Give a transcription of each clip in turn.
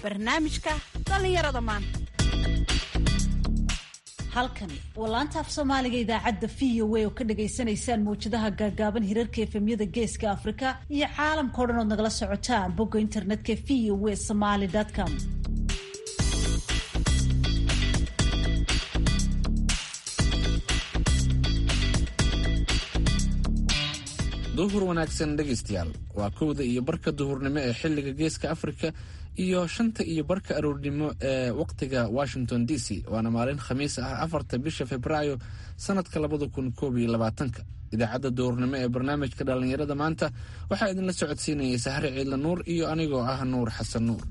barnaamijka dhallinyarada maanta. halkani waa laanta af soomaaliga idaacadda VOA oo ka dhagaysanaysaan mawjadaha gaagaaban hirarka efemyada geeska Afrika iyo caalamka oo dhan ood nagala socotaan bogga internetka voasomali.com. duhur wanaagsan dhegaystayaal, waa 1:00 iyo barka duhurnimo ee xilliga geeska Afrika iyo 5:00 iyo barka aroornimo ee waqtiga Washington DC. waana maalin khamiis ah 4 bisha Febraayo sanadka 2021. idaacadda duhurnimo ee barnaamijka dhalinyarada maanta waxaa idinla socodsiinayay Sahre Ciidla Nuur iyo anigoo ah Nuur Xasan Nuur.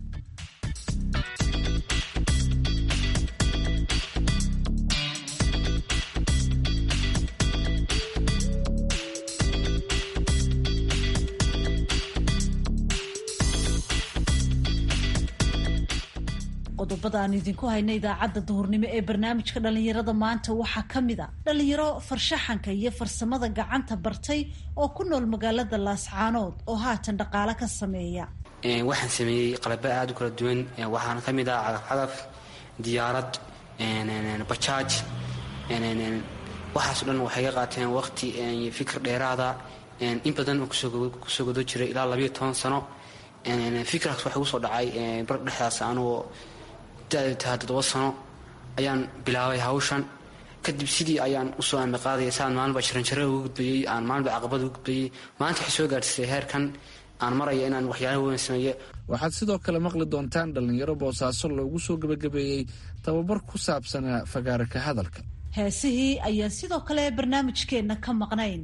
qodobada aan idinku hayna idaacadda duhurnimo ee barnaamijka dhalinyarada maanta waxaa ka mid a dhalinyaro farshaxanka iyo farsamada gacanta bartay oo ku nool magaalada Laascaanood oo haatan dhaqaale ka sameeya. waxaan sameeyey qalab aad u kala duwan, waxaana ka mid ah cagaf-cagaf, diyaarad, bajaaj, waxaas dhan waxay ka qaateen waqti iyo fikir dheeraada. in badan oo kusoo godo jiray ilaa 12 sano. fikraas waxa uu soo dhacay bar dhexdaas anoo 7 sano ayaan bilaabay hawshan. kadib sidii ayaan u soo amaqaaday saan maalba jaranjaro ugu gudbiyay, aan maalba caqabad ugu gudbiyay. maanta waxay soo gaartay heerkan aan marayo inaan waxyaalo weyn sameeyo. waxaad sidoo kale maqli doontaan dhalinyaro Boosaaso loogu soo gabagabeeyey tababar ku saabsan fagaarka hadalka. heesihii ayaa sidoo kale barnaamijkeena ka maqnayn.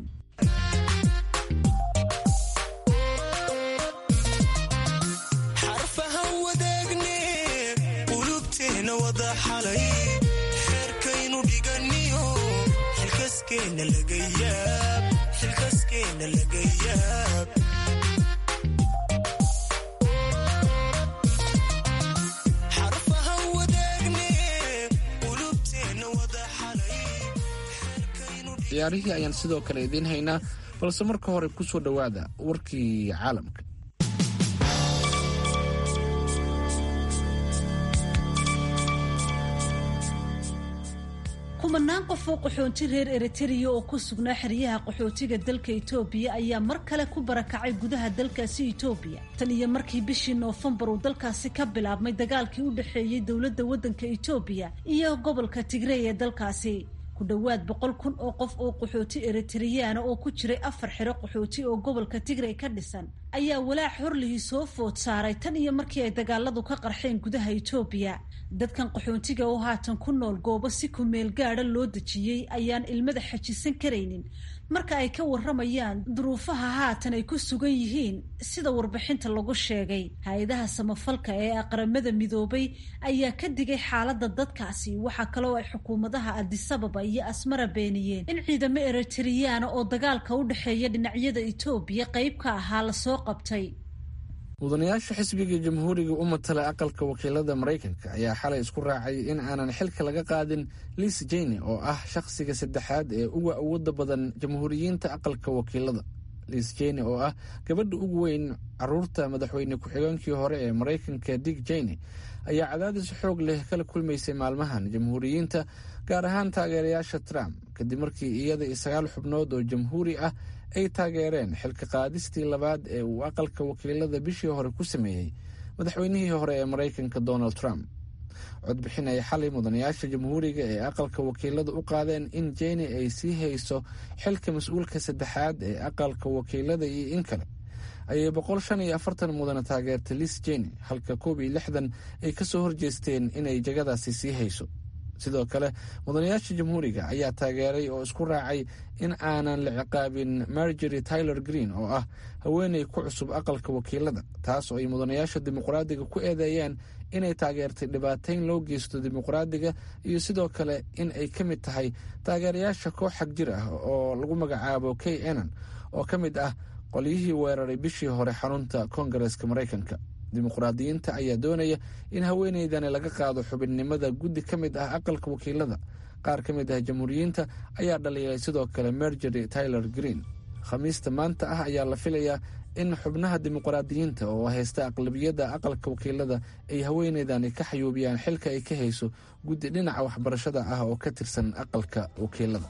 xeerkaynu dhiganiyo xilkaskeena laga yaab xarfahan wadaagne qulubteena wada xalay. ciyaarihii ayaan sidoo kale idiin haynaa, balse marka hore ku soo dhowaada warkii caalamka. kumanaan qof oo qaxoonti reer Eritrea oo ku sugnaa xeryaha qaxootiga dalka Itoobiya ayaa mar kale ku barakacay gudaha dalkaasi Itoobiya tan iyo markii bishii Noofambar uu dalkaasi ka bilaabmay dagaalkii u dhaxeeyay dowladda waddanka Itoobiya iyo gobolka Tigray ee dalkaasi. ku dhawaad 100,000 oo qof oo qaxooti Eritrean oo ku jiray 4 xero qaxooti oo gobolka Tigray ka dhisan ayaa walaac horlihii soo food saaray tan iyo markii ay dagaaladu ka qarxeen gudaha Itoobiya. dadkan qaxootiga oo haatan ku nool goobo si ku meel gaadha loo dejiyey ayaan ilmada xajisan karaynin marka ay ka waramayaan duruufaha haatan ay ku sugan yihiin sida warbixinta lagu sheegay. hay-adaha samafalka ee qaramada midoobay ayaa ka digay xaaladda dadkaasi. waxaa kaloo ay xukuumadaha Addis Ababa iyo Asmara beeniyeen in ciidamo Eritrean oo dagaalka u dhaxeeya dhinacyada Itoobiya qayb ka ahaa la soo qabtay. mudanayaasha xisbiga jamhuuriga u matala aqalka wakiilada Mareykanka ayaa xalay isku raacay in aanan xilka laga qaadin Liz Cheney oo ah shakhsiga saddexaad ee ugu awoodda badan jamhuuriyiinta aqalka wakiilada. Liz Cheney oo ah gabadha ugu weyn caruurta madaxweyne ku-xigeenkii hore ee Mareykanka Dick Cheney ayaa cadaadis xoog leh kala kulmaysay maalmahan jamhuuriyiinta, gaar ahaan taageerayaasha Trump, kadib markii iyada iyo 9 xubnood oo jamhuuri ah ay taageereen xilka qaadistii labaad ee uu aqalka wakiilada bishii hore ku sameeyey madaxweynihii hore ee Mareykanka Donald Trump. codbixin ay xalay mudanayaasha jamhuuriga ee aqalka wakiilada u qaadeen in Cheney ay sii hayso xilka mas-uulka saddexaad ee aqalka wakiilada iyo in kale ayay 145 mudane taageertay Liz Cheney, halka 61 ay kasoo horjeesteen inay jagadaasi sii hayso. sidoo kale mudanayaasha jamhuuriga ayaa taageeray oo isku raacay in aanan la ciqaabin Marjorie Taylor Greene oo ah haweeney ku cusub aqalka wakiilada, taas oo ay mudanayaasha dimuqraadiga ku eedeeyeen inay taageertay dhibaateyn loo geysto dimuqraadiga iyo sidoo kale in ay ka mid tahay taageerayaasha koox xag jir ah oo lagu magacaabo KNN oo ka mid ah qolyihii weeraray bishii hore xarunta Koongareeska Mareykanka. dimuqraadiyiinta ayaa doonaya in haweeneydani laga qaado xubinnimada guddi ka mid ah aqalka wakiilada. qaar ka mid ah jamhuuriyiinta ayaa dhaliyay sidoo kale Marjorie Taylor Greene. khamiista maanta ah ayaa la filayaa in xubnaha dimuqraadiyiinta oo haysta aqlabiyadda aqalka wakiilada ay haweeneydani ka xayuubiyaan xilka ay ka hayso guddi dhinaca waxbarashada ah oo ka tirsan aqalka wakiilada.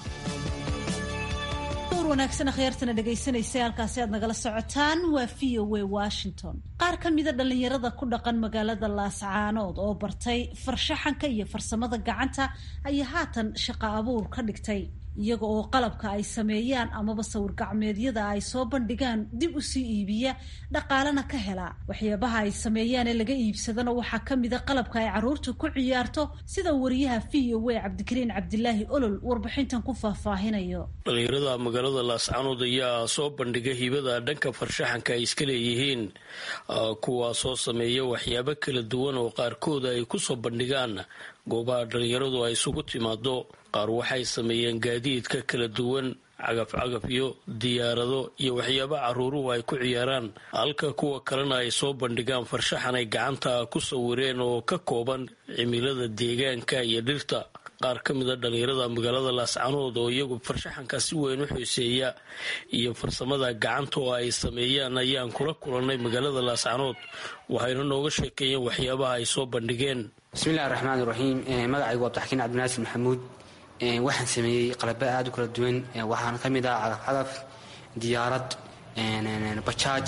wanaagsan akhyaartana dhegaysanaysa halkaasi aad nagala socotaan waa VOA Washington. qaar ka mida dhalinyarada ku dhaqan magaalada Laascaanood oo bartay farshaxanka iyo farsamada gacanta ayaa haatan shaqo abuur ka dhigtay iyaga oo qalabka ay sameeyaan amaba sawir gacmeedyada ay soo bandhigaan dib u sii iibiya dhaqaalana ka hela. waxyaabaha ay sameeyaan ee laga iibsadana waxaa ka mida qalabka ay caruurta ku ciyaarto sida wariyaha VOA Cabdikariin Cabdilaahi Olol warbixintan ku faahfaahinayo. dhalinyarada magaalada Laascaanood ayaa soo bandhigay hibada dhanka farshaxanka ay iska leeyihiin kuwaas oo sameeya waxyaabo kala duwan oo qaarkood ay ku soo bandhigaan goobaha dhalinyaradu ay isugu timaado. qaar waxay sameeyeen gaadiidka kala duwan, cagaf-cagafyo, diyaarado iyo waxyaaba caruuruhu ay ku ciyaaraan, halka kuwa kalena ay soo bandhigaan farshaxan ay gacanta ku sawireen oo ka kooban cimilada deegaanka iyo dhirta. qaar ka mida dhalinyarada magaalada Laascaanood oo iyagu farshaxanka si weyn u xiiseeya iyo farsamada gacanta oo ay sameeyaan ayaan kula kulannay magaalada Laascaanood, waxayna nooga sheekeeyeen waxyaabaha ay soo bandhigeen. bismillahi raxmaani raxiim. magacaygu waa Abdixakiin Cabdinaasir Maxamuud. waxaan sameeyey qalabyo aad u kala duwan. waxaana ka mid ah cagaf-cagaf, diyaarad, bajaaj.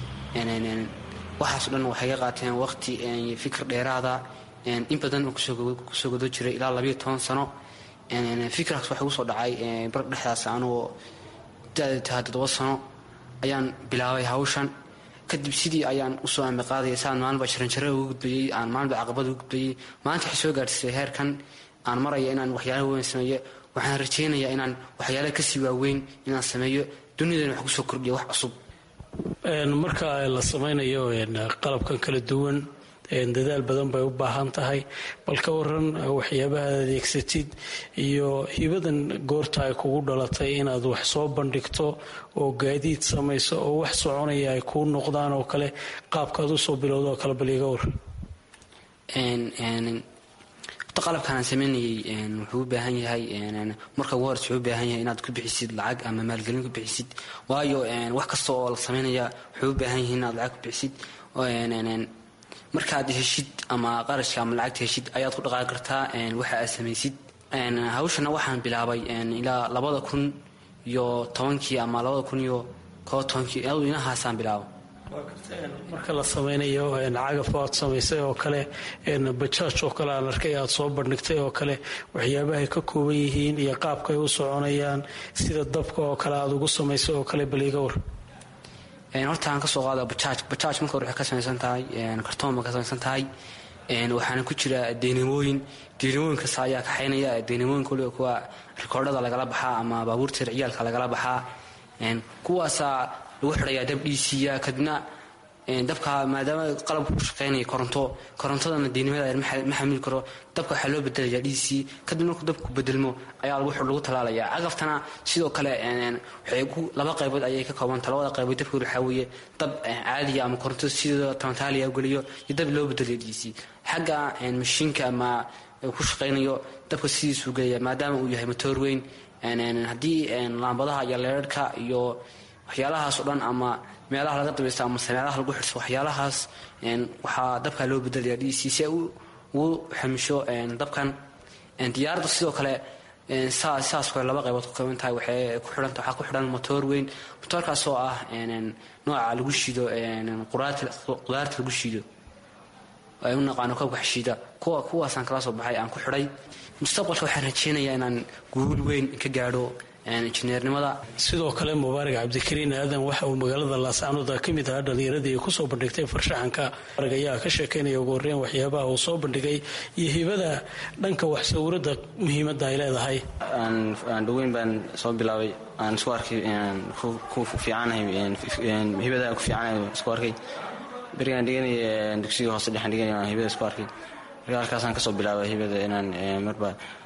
waxaas dhan waxay ka qaateen waqti iyo fikir dheeraada. in badan oo kusoo godo jiray ilaa 12 sano. fikraas waxa ugu soo dhacay bar dhexdaas anoo 7 sano ayaan bilaabay hawshan. kadib sidii ayaan usoo amiqaaday saan maalinba jaranjaro ugu gudbayay, aan maalinba caqabad ugu gudbayay. maanta waxay soo gaadhisay heerkan aan maraya inaan waxyaalo weyn sameeyo. waxaan rajaynayaa inaan waxyaalo kasii waaweyn inaan sameeyo, dunidana wax kusoo kordhiya wax cusub. marka la sameynayo qalabkan kala duwan dadaal badan bay u baahan tahay, bal ka waran waxyaabaha adeegsatid iyo hibadan goorta ay kugu dhalatay inaad wax soo bandhigto oo gaadiid samayso oo wax soconaya ay kuu noqdaan oo kale, qaabkaad usoo bilowda oo kale bal iga war. qalabkan aan sameynayay wuxuu u baahan yahay marka ugu horeysa wuxuu u baahan yahay inaad ku bixisid lacag ama maalgelin ku bixisid, waayo wax kasta oo la sameynaya wuxuu u baahan yahay inaad lacag ku bixisid. markaad heshid ama qarashka ama lacagta heshid ayaad ku dhaqaaqi kartaa waxa aad samaysid. hawshana waxaan bilaabay ilaa 2010 ama 2011 inahaasaan bilaabo. marka la sameynayo cagaf aad samaysay oo kale, bajaaj oo kale aan arkay aad soo bandhigtay oo kale, waxyaabahay ka kooban yihiin iyo qaabkaay u soconayaan, sida dabka oo kale aad ugu samaysay oo kale bal iga war. horta aan kasoo qaada bajaaj marka hore waxay ka samaysan tahay kartoon ba ka samaysan tahay. waxaana ku jira deynimooyinkaas ayaa kaxaynaya. deynimooyinka waliba kuwa rikoordhada lagala baxaa ama baabuurta ciyaalka lagala baxaa. kuwaasaa lagu xidhayaa dab dhiisiya. kadibna dabka maadaama qalabku ku shaqeynaya korontadana deynimada ma xamili karo, dabka waxaa loo bedelayaa dhiisii. kadib markuu dabku bedelmo ayaa lagu talaalayaa. cagaftana sidoo kale laba qaybood ayay ka koobanta. labada qaybood dabka waxaa weeye dab caadiya ama koronto sidoo talantaaliya ugeliyo iyo dab loo bedelayo dhiisii. xagga mashiinka ama ku shaqeynayo dabka sidiisuu gelaya maadaama uu yahay matoor weyn. haddii laambadaha iyo leerarhka iyo waxyaalahaas oo dhan ama meelaha laga dabaysta ama sameelaha lagu xidhso waxyaalahaas waxaa dabkaa loo bedelaya dhiisii si ay ugu xamisho dabkan. diyaaradda sidoo kale saas kale laba qaybood ku kooban tahay. waxaa ku xidhan matoor weyn. matoorkaas oo ah nooca lagu shiido qudaarta lagu shiido ay u naqaano koobka xashiida. kuwaasaan kala soo baxay aan ku xidhay. mustaqbalka waxaan rajeynayaa inaan guul weyn ka gaadho injineernimada. sidoo kale mubaarak cabdikariin aadan waxa uu magaalada Laascaanood ka mid ahaa dhalinyaradii ku soo bandhigtay farshaxanka. ayaa ka sheekeynaya ugu horreyn waxyaabaha uu soo bandhigay iyo hibada dhanka wax sawirada muhiimadda ay leedahay. dhaweyn baan soo bilaabay, aan isku arkay ku fiicanahay hibada ku fiicanahay isku arkay. berigaan dhiganay dugsiga hoose dhexan dhiganay aan hibada isku arkay. halkaasaan kasoo bilaabay hibada inaan marba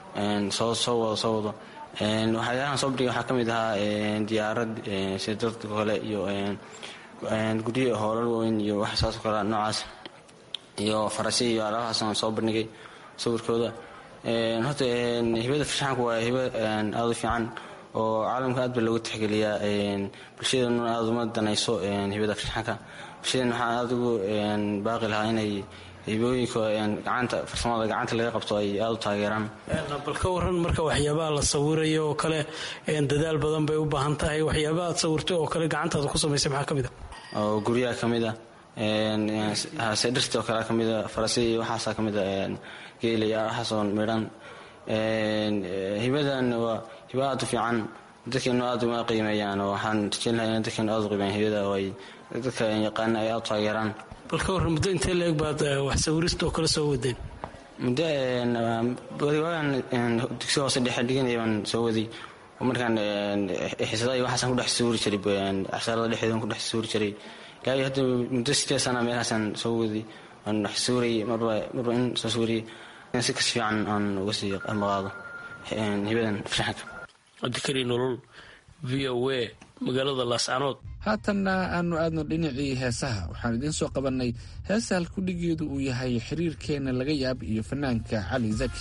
soo wado. waxyaalahan soo bandhigay waxaa ka mid ahaa diyaarad sida dadka kale iyo guryo hoolal weyn iyo wax saas oo kale noocaas iyo farasyo iyo alaabhaasaan soo bandhigay sawirkooda. horta hibada farshaxanku waa hibo aad u fiican oo caalamka aad ba loogu tixgeliyaa bulshadeenuna aada uma danayso hibada farshaxanka bulshadeen waxaa aada ugu baaqi lahaa inay hibooyinka gacanta farsamada gacanta laga qabto ay aada u taageeraan. bal ka waran marka waxyaabaha la sawirayo oo kale dadaal badan bay u baahan tahay. waxyaabaha aad sawirtay oo kale gacantaada ku samaysay maxaa ka mid a? oo guryaha ka mid a dhirta oo kale ka mid a farasiya iyo waxaasaa ka mid a geela iyo waxaasoo midhan. hibadan waa hiba aad u fiican dadkeenu aad uma qiimeeyaan oo waxaan rajeynayaa in dadkeenu aad u qiimeeyaan hibada oo ay dadka yaqaana ay aad u taageeraan. bal ka warran muddo intee la-eg baad wax sawirista oo kale soo wadeen? muddo waagaan dugsiga hoose dhexe dhiganaya baan soo waday oo markaan xiisadaha iyo waxaasaan ku dhex sawiri jiray casharada dhexdeedan ku dhex sawiri jiray ilaa iyo hadda muddo 8 sana meelahaasaan soo waday aan dhex sawirayay marba in soo sawirayay si kas fiican aan uga sii maqaado hibadan farshaxanka. cabdikariin nolol, v o a, magaalada laascanood. haatanna aanu aadno dhinacii heesaha. waxaan idiin soo qabannay heesa halkudhigeedu uu yahay xiriirkeenna laga yaab iyo fanaanka cali zaki.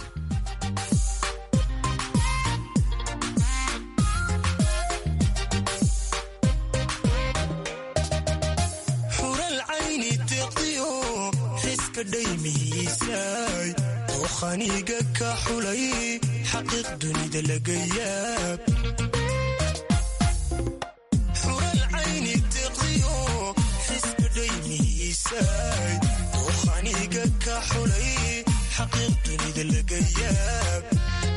xural cayni deqdiyo xiska dhaymihiisaay oo khaniiga ka xulay xaqiiq dunida laga yaab. oo khaniiga ka xulay xaqiiq dunida laga yaab.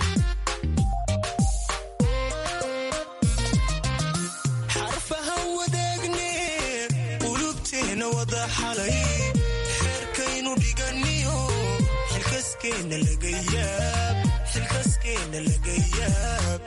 xarfahan wadaagne qulubteena wada xalay xeerkaynu dhiganiyo xilkaskeenna laga yaab. xilkaskeenna laga yaab.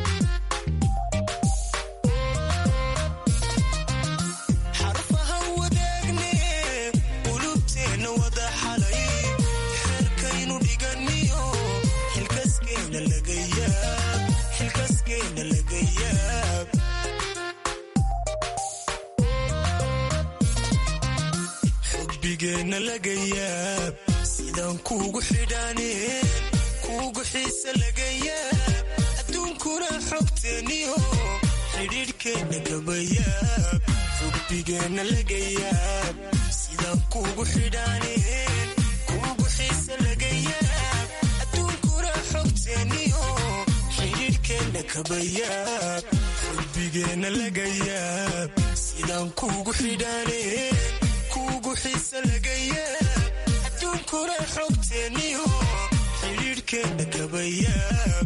xubbigeena laga yaab sidaan kuugu xidhaaneen kuugu xiisa laga yaab. adduunkuna xogteeniyo xidhiidhkeenna kaba yaab. xubbigeena laga yaab sidaan kuugu xidhaaneen kuugu xiisa laga yaab. adduunkuna xogteeniyo xidhiidhkeenna kaba yaab. xubbigeena laga yaab sidaan kuugu xidhaaneen kuugu xiisa laga yaab. adduunkuna xogteeniyo xidhiidhkeenna kaba yaab.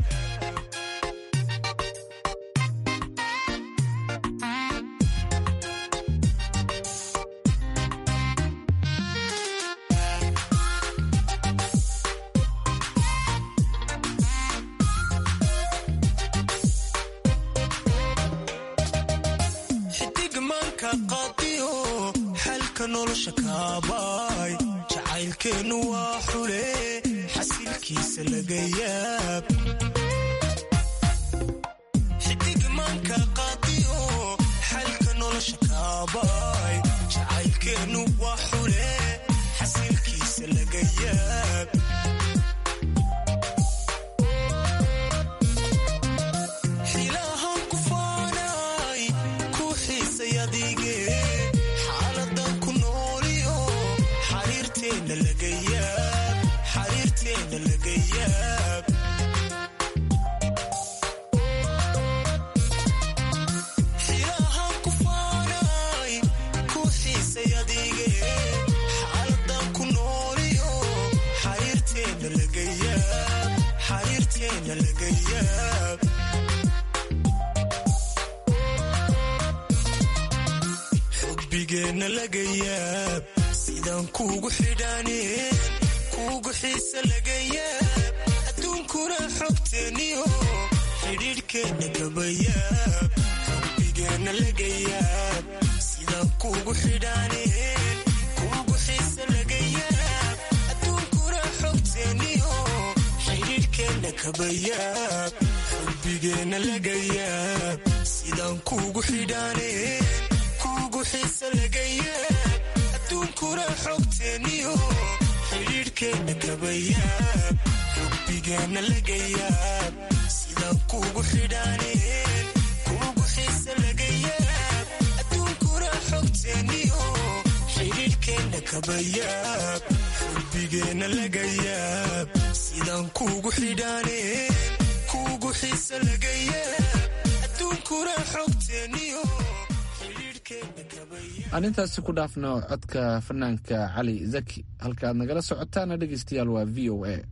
nolosha kaabaay jacaylkeennu waa xule xasilkiisa laga yaab. xidigmaanka qaadiyo xalka nolosha kaabaay jacaylkeennu waa xule xasilkiisa laga yaab. xilaahan ku faanay ku xiisay adige xariirteena laga yaab. xilaahan ku faanay ku xiisay adige xaaladan ku nooliyo xariirteena laga yaab. xariirteena laga yaab. xubbigeena laga yaab sidaan kuugu xidhaaneen kuugu xiisa laga yaab. adduunkuna xogteeniyo xidhiidhkeenna kaba yaab. xubbigeena laga yaab sidaan kuugu xidhaaneen kuugu xiisa laga yaab. adduunkuna xogteeniyo xidhiidhkeenna kaba yaab. xubbigeena laga yaab sidaan kuugu xidhaaneen kuugu xiisa laga yaab. adduunkuna xogteeniyo xidhiidhkeenna kaba yaab. xubbigeena laga yaab sidaan kuugu xidhaaneen kuugu xiisa laga yaab adduunkuna xogteeniyo xidhiidhkeenna kaba yaab xubbigeena laga yaab sidaan kuugu xidhaaneen kuugu xiisa laga yaab adduunkuna xogteeniyo aan intaasi ku dhaafno codka fanaanka cali zaki halka aad nagala socotaana dhegeystayaal waa v o a.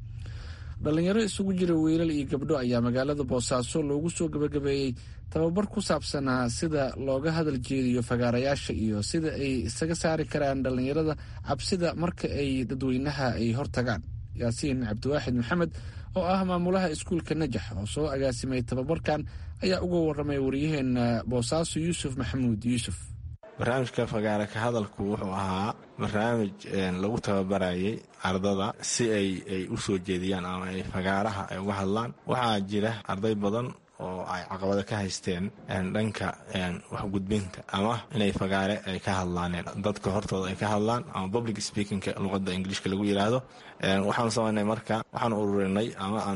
dhalinyaro isugu jira wiilal iyo gabdho ayaa magaalada boosaaso loogu soo gabagabeeyey tababar ku saabsanaa sida looga hadal jeediyo fagaarayaasha iyo sida ay isaga saari karaan dhalinyarada cabsida marka ay dadweynaha ay hortagaan. yaasiin cabdiwaaxid maxamed oo ah maamulaha iskuulka najax oo soo agaasimay tababarkan ayaa uga waramay wariyaheena boosaaso yuusuf maxamuud yuusuf. barnaamijka fagaara ka hadalku wuxuu ahaa barnaamij lagu tababarayay ardada si ay u soo jeediyaan ama ay fagaaraha ay uga hadlaan. waxaa jira arday badan oo ay caqabada ka haysteen dhanka waxgudbinta ama inay fagaare ay ka hadlaaneen dadka hortooda ay ka hadlaan ama public speakingka luqadda ingiliishka lagu yidhaahdo. waxaanu samaynay marka waxaan ururinay ama aan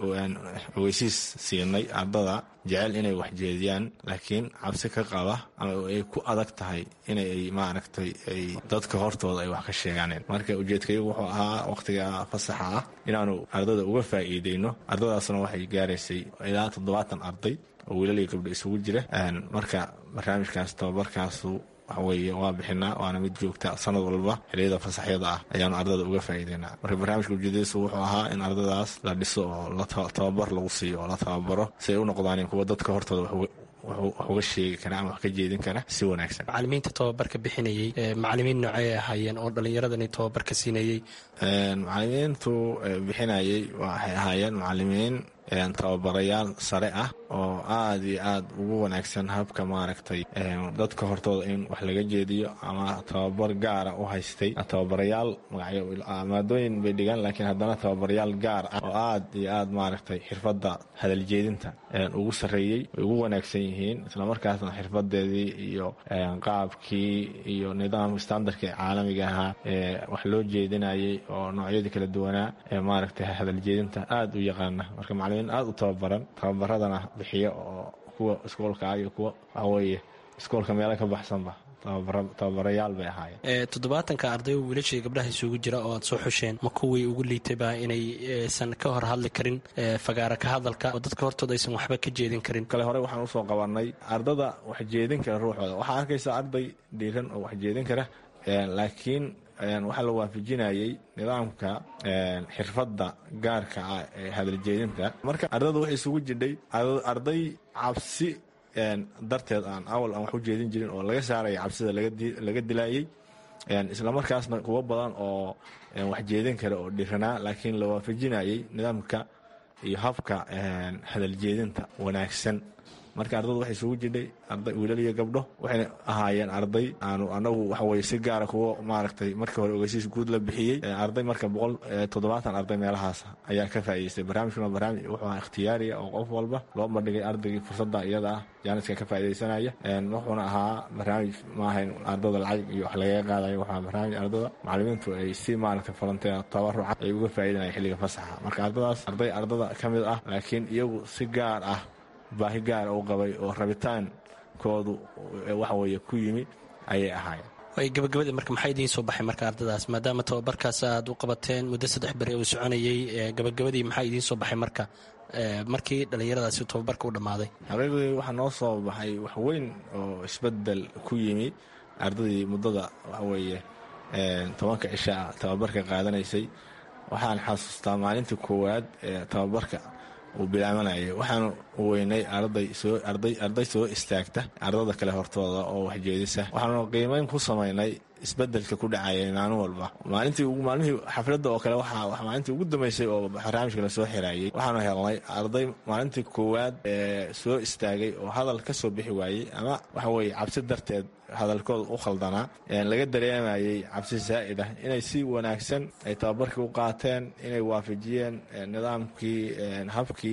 ogeysiis siinay ardada jecel inay wax jeediyaan laakiin cabsi ka qaba ama ay ku adag tahay inay maaragtay ay dadka hortooda ay wax ka sheegaaneen. marka ujeedkayagu wuxuu ahaa waqtiga fasaxa ah inaanu ardada uga faa'iideyno. ardadaasna waxay gaaraysay ilaa 70 arday oo wiilal iyo gabdho isugu jira. marka barnaamijkaas tababarkaasu waxaweye waa bixinaa waana mid joogta sanad walba xiliyada fasaxyada ah ayaanu ardada uga faa'iideynaa. marka barnaamijka ujeedadiisu wuxuu ahaa in ardadaas la dhiso oo tababar lagu siiyo oo la tababaro si ay u noqdaan kuwa dadka hortooda wax uga sheegi kara ama wax ka jeedin kara si wanaagsan. macalimiinta tababarka bixinayey macalimiin noocay ahaayeen oo dhallinyaradani tababarka siinayey? macalimiintu bixinayey waxay ahaayeen macalimiin tababarayaal sare ah oo aad iyo aad ugu wanaagsan habka maaragtay dadka hortooda in wax laga jeediyo ama tababar gaara u haystay. tababarayaal magacyo maadooyin bay dhigaan laakiin haddana tababarayaal gaar ah oo aad iyo aad maaragtay xirfadda hadaljeedinta ugu sarreeyey way ugu wanaagsan yihiin islamarkaasna xirfadeedii iyo qaabkii iyo nidaam standardka caalamiga ahaa wax loo jeedinayay oo noocyadii kala duwanaa maaragtay hadaljeedinta aad u yaqaana. marka macalimiin aad u tababaran tababaradana bixiya oo kuwa iskoolka iyo kuwa waxaweye iskoolka meelo ka baxsanba tababarayaal bay ahaayeen. 70 arday oo wiilasha iyo gabdhaha isugu jira oo aad soo xusheen ma kuwii ugu liitayba inaysan ka hor hadli karin fagaara ka hadalka oo dadka hortooda aysan waxba ka jeedin karin? kale hore waxaan usoo qabanay ardada wax jeedin kara ruuxooda. waxaa arkaysa arday dhiiran oo wax jeedin kara laakiin waxaa la waafajinayay nidaamka xirfadda gaarka ah ee hadaljeedinta. marka ardada waxay isugu jidhay arday cabsi darteed aan awal aan wax u jeedin jirin oo laga saaraya cabsida laga dilaayay islamarkaasna kuwo badan oo wax jeedin kara oo dhiranaa laakiin la waafajinayay nidaamka iyo habka hadaljeedinta wanaagsan. marka ardadu waxay isugu jidhay arday wiilal iyo gabdho waxayna ahaayeen arday aanu anagu waxaweye si gaara kuwa maaragtay markii hore ogeysiis guud la bixiyey. arday marka 170 arday meelahaas ayaa ka faa'iideystay. barnaamijkuna barnaamij wuxuu ahaa ikhtiyaariya oo qof walba loo bandhigay ardaygii fursadda iyada ah jaaniska ka faa'iideysanaya. wuxuuna ahaa barnaamij maahayn ardada lacag iyo wax lagaga qaadayo. waxaa barnaamij ardada macalimiintu ay si maaragtay volunteer tabaruca ay uga faa'iideynayaan xilliga fasaxa. marka ardadaas ardada ka mid ah laakiin iyagu si gaar ah baahi gaara u qabay oo rabitaankoodu waxaweye ku yimi ayay ahaayeen. gabagabadii marka maxaa idiin soo baxay marka ardadaas maadaama tababarkaas aad u qabateen muddo 3 beri uu soconayey gabagabadii maxaa idiin soo baxay marka markii dhallinyaradaasi tababarka u dhammaaday? xaqiiqdii waxaa noo soo baxay wax weyn oo isbedel ku yimi ardadii muddada waxaweye 10 cisha tababarka qaadanaysay. waxaan xasuustaa maalintii koowaad ee tababarka uu bilaabanayay waxaanu weynay arday soo istaagta ardada kale hortooda oo waxjeedisa. waxaanu qiimeyn ku samaynay isbedelka ku dhacaya maalin walba. maalmihii xafladda oo kale maalintii ugu dambeysay oo barnaamijka la soo xiraayay waxaanu helnay arday maalintii koowaad ee soo istaagay oo hadal ka soo bixi waayey ama waxaweye cabsi darteed hadalkooda u khaldanaa laga dareemayay cabsi zaa'id ah inay si wanaagsan ay tababarkii u qaateen inay waafajiyeen nidaamkii habkii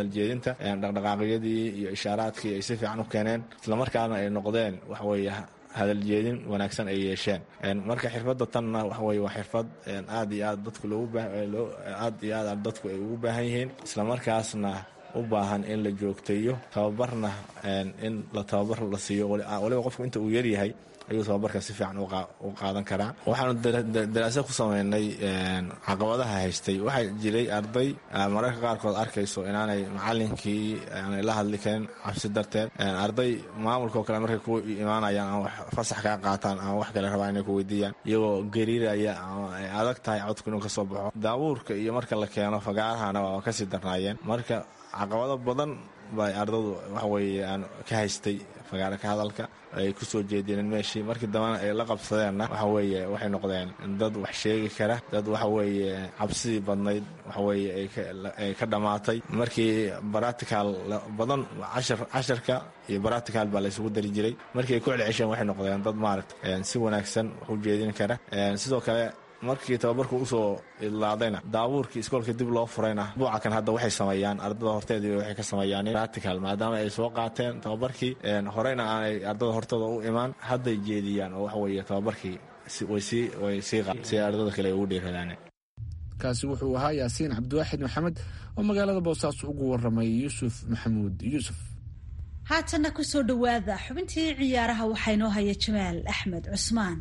hadaljeedinta dhaqdhaqaaqyadii iyo ishaaraadkii ay si fiican u keeneen islamarkaana ay noqdeen waxaweye hadaljeedin wanaagsan ay yeesheen. Marka xirfadda tanna waxa weye waa xirfad aad iyo aad dadku dadku ay ugu baahan yihiin, islamarkaasna u baahan in la joogteeyo tababarna in tababar la siiyo. waliba qofku inta uu yaryahay ayuu tababarka si fiican u qaadan karaa. waxaanu daraasad ku sameynay caqabadaha haystay. waxaa jiray arday mararka qaarkood arkayso inaanay macalinkii aanay la hadli karin cabsi darteed. arday maamulkaoo kale markay ku imaanayaan ama fasax kaa qaataan ama wax kale rabaan inay ku weydiiyaan iyagoo gariiraya ama ay adag tahay codku inuu ka soo baxo. daabuurka iyo marka la keeno fagaarahana waa kasii darnaayeen. marka caqabado badan bay ardadu waxaweye aan ka haystay fagaara ka hadalka ay ku soo jeediyeen meeshii. markii dambena ay la qabsadeenna waxaweye waxay noqdeen dad wax sheegi kara, dad waxaweye cabsidii badnayd waxaweye ay ka dhammaatay. markii baratical badan casharka iyo baratical baa la isugu dari jiray. markii ay ku celcesheen waxay noqdeen dad maaragta si wanaagsan wax u jeedin kara. sidoo kale markii tababarku usoo idlaadayna daabuurkii iskoolka dib loo furayna buuca kan hadda waxay sameeyaan ardada horteedii waxay ka sameeyaan practical maadaama ay soo qaateen tababarkii horeyna aanay ardada hortooda u imaan hadday jeediyaan oo waxaweye tababarkii way sii si ardada kale ay ugu dhiiradaan. kaasi wuxuu ahaa yaasiin cabdiwaaxid maxamed oo magaalada boosaaso ugu waramay yuusuf maxamuud yuusuf. haatanna ku soo dhowaada xubintii ciyaaraha waxaa inoo haya jamaal axmed cusmaan.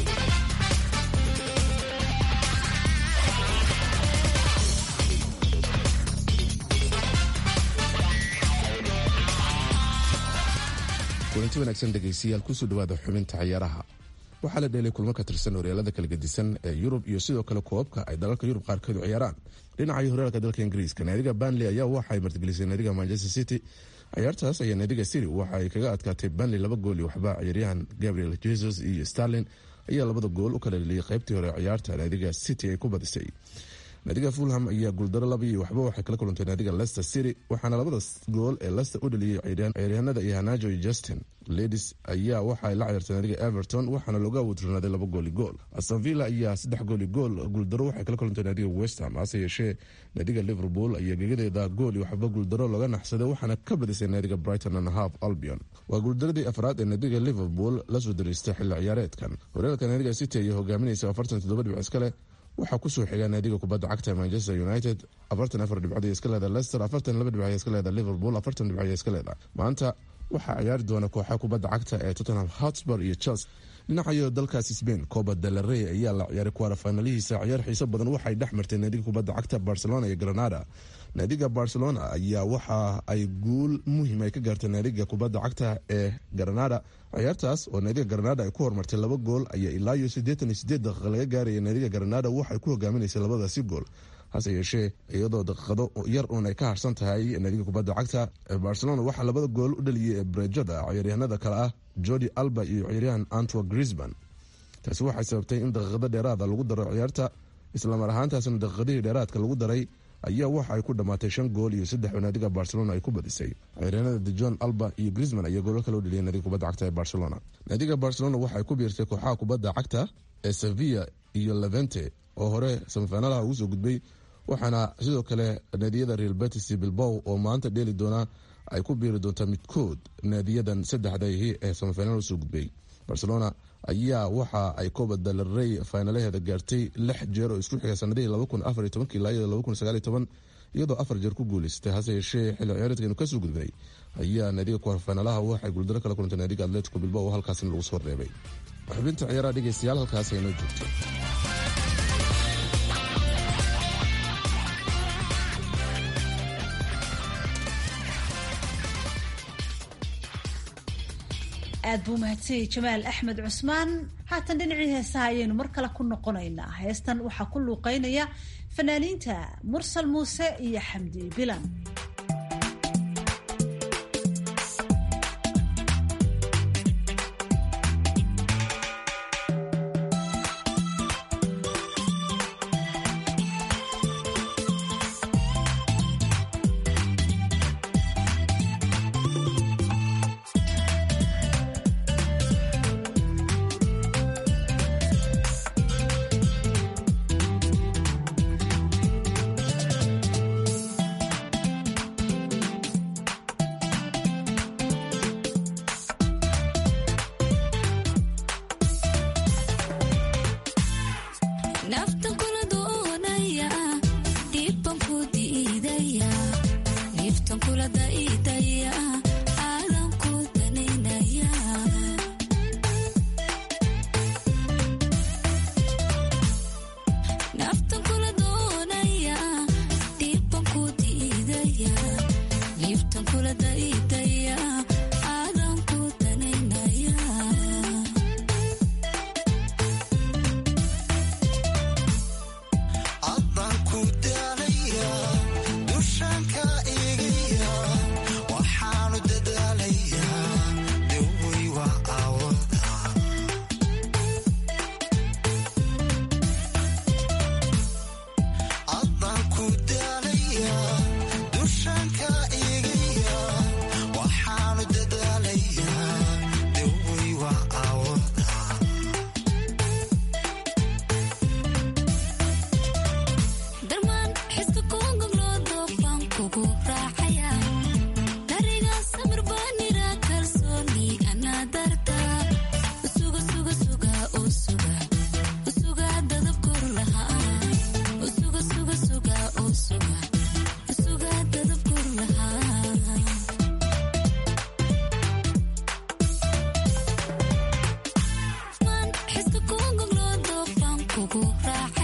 kulanti wanaagsan dhegaystayaal kusoo dhawaada xubinta ciyaaraha. waxaa la dheelay kulmo ka tirsan horyaalada kala gedisan ee yurub iyo sidoo kale koobabka ay dalalka yurub qaarkeedu ciyaaraan. dhinaca horyaalka dalka ingiriiska naadiga Burnley ayaa waxay martigelisay naadiga Manchester City. ciyaartaas ayaa naadiga City waxa ay kaga adkaatay Burnley 2 gool iyo waxba. ciyaaryahan Gabriel Jesus iyo Sterling ayaa 2 gool u kala dhaliyay qaybtii hore ciyaarta naadiga City ay ku badisay. naadiga Fulham ayaa guuldaro 2 iyo waxba waxay kala kulantay naadiga Leicester City, waxaana 2 gool ee Leicester u dhaliyay ciyaaryahanada Iheanacho iyo Justin. Ladies ayaa waxay la ciyaartay naadiga Everton waxaana looga wudronaaday 2 gool iyo gool. Aston Villa ayaa 3 gool iyo gool guuldaro waxay kala kulantay naadiga West Ham. hase yeeshee naadiga Liverpool ayaa gegadeeda gool iyo waxba guuldaro laga naxsaday waxaana ka badisay naadiga Brighton and Hove Albion. waa guuldaradii afraad ee naadiga Liverpool la soo dariistay xilli ciyaareedkan. horyaalka naadiga City ayaa hogaaminaysa 47 dhibcood iskale. waxaa kusoo xiga naadiga kubadda cagta Manchester United 44 dhibcood iska leedahay. Leicester 42 dhibcood iska leedahay. Liverpool 40 dhibcood iska leedahay. maanta waxaa ciyaari doona kooxaha kubadda cagta ee Tottenham Hotspur iyo Chelsea. dhinaca dalkaasi Spain Copa del Rey ayaa la ciyaaray quarter finalihiisa. ciyaar xiiso badan waxay dhex martay naadiga kubadda cagta Barcelona iyo Granada. naadiga Barcelona ayaa waxa ay guul muhiim ay ka gaartay naadiga kubadda cagta ee Granada. ciyaartaas oo naadiga Granada ay ku hormartay 2 gool ayaa ilaa 88 daqiiqo laga gaaray. naadiga Granada waxay ku hogaaminaysay 2 gool. hase yeeshee iyadoo daqiiqado yar uun ay ka harsan tahay naadiga kubadda cagta Barcelona waxaa 2 gool u dhaliyay Brejada ciyaaryahanada kale ah Jordi Alba iyo ciyaaryahan Antoine Griezmann. taasi waxay sababtay in daqiiqado dheeraada lagu daro ciyaarta, isla mar ahaantaasna daqiiqadii dheeraadka lagu daray ayaa waxa ay ku dhamaatay 5 gool iyo 3 naadiga Barcelona ay ku badisay. ciyaaryahanada De Jong, Alba iyo Griezmann ayaa gool kale u dhaliyay naadiga kubadda cagta ee Barcelona. naadiga Barcelona waxay ku biirtay kooxaha kubadda cagta ee Sevilla iyo Levante oo hore semifinalaha ugu soo gudbay, waxaana sidoo kale naadiyada Real Betis iyo Bilbao oo maanta dheeli doona ay ku biiri doontaa midkood naadiyadan saddexdahi ee semifinal soo gudbay. Barcelona ayaa waxa ay Copa del Rey finalaheeda gaartay 6 jeer oo isku xiga sanadihii 2014 ilaa 2019 iyadoo 4 jeer ku guuleystay. hase yeeshee xilli ciyaareedkan ka soo gudbay ayaa naadiga quarter finalaha waxay guuldaro kala kulantay naadiga Atletico Bilbao oo halkaasna lagu soo reebay. xubinta ciyaaraha dhegeystayaal halkaas ay noo joogto. aad buu mahadsanyahay Jamaal Axmed Cusmaan. haatan dhinacii heesaha ayaynu mar kale ku noqonaynaa. heestan waxaa ku luuqeynaya fanaaniinta Mursal Muuse iyo Xamdi Bilan.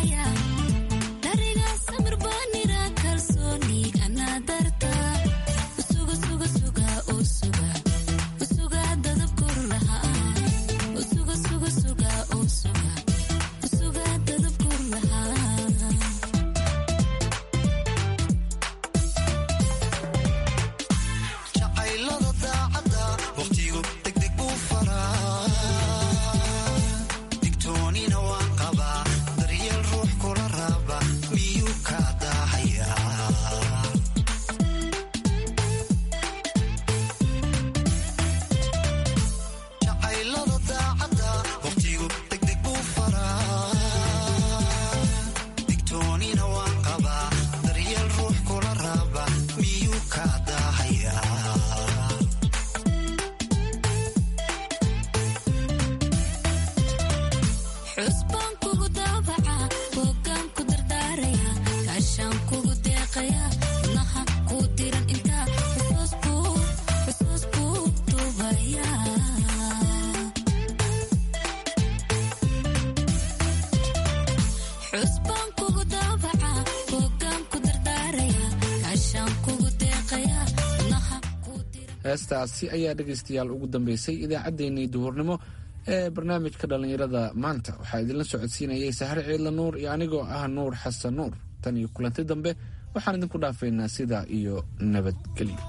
heestaasi ayaa dhegaystayaal ugu dambeysay idaacaddeenii duhurnimo ee barnaamijka dhallinyarada maanta waxaa idinla socodsiinayay sahre ciidla nuur iyo anigoo ah nuur xasan nuur tan iyo kulanti dambe waxaan idinku dhaafaynaa sidaa iyo nabadgelyo.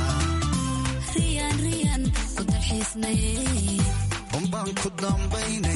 ku dambaynay